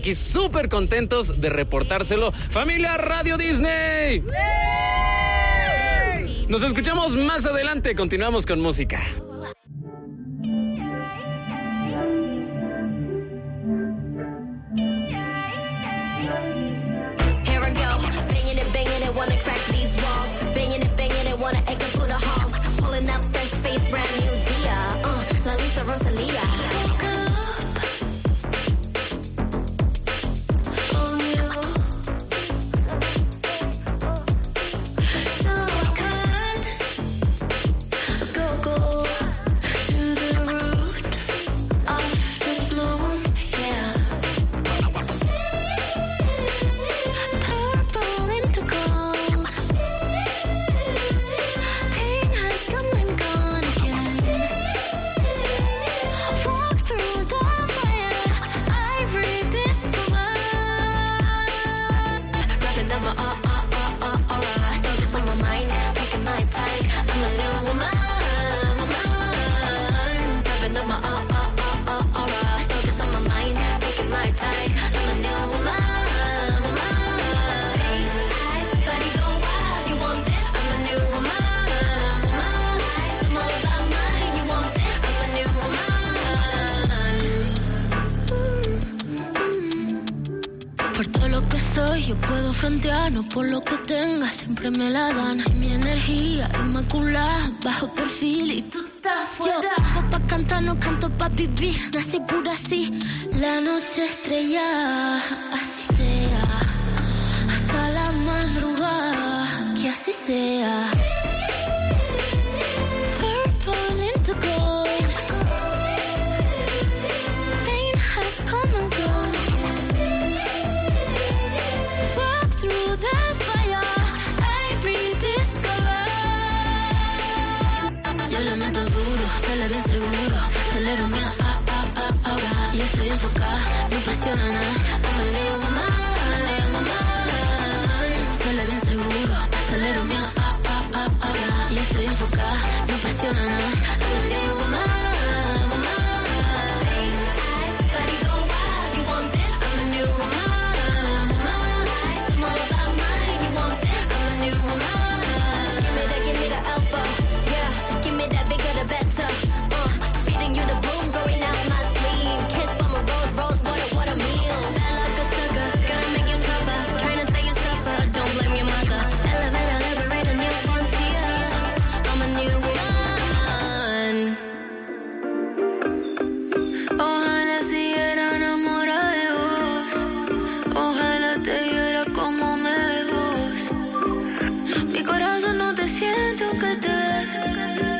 Aquí súper contentos de reportárselo. ¡Familia Radio Disney! Nos escuchamos más adelante. Continuamos con música. Wanna crack these walls, banging it, wanna echo through the halls. Pulling up fresh face, brand new Dia. La Lisa Rosalia. Woke up on you, so I could go to the root of the bloom, yeah. Purple indigo. Pain has come and gone again. Walk through the fire, ivory bit the world. Wrapping up my aura, focus on my mind, taking my time. I'm a new woman. Wrapping up my aura, focus on my mind, taking my time. I'm a new woman. Por todo lo que soy, yo puedo frontear, no por lo que tenga, siempre me la dan. Mi energía inmaculada, bajo perfil y tú estás fuera. Yo vivo pa' cantar, no canto pa' vivir, nací pura así, la noche estrella.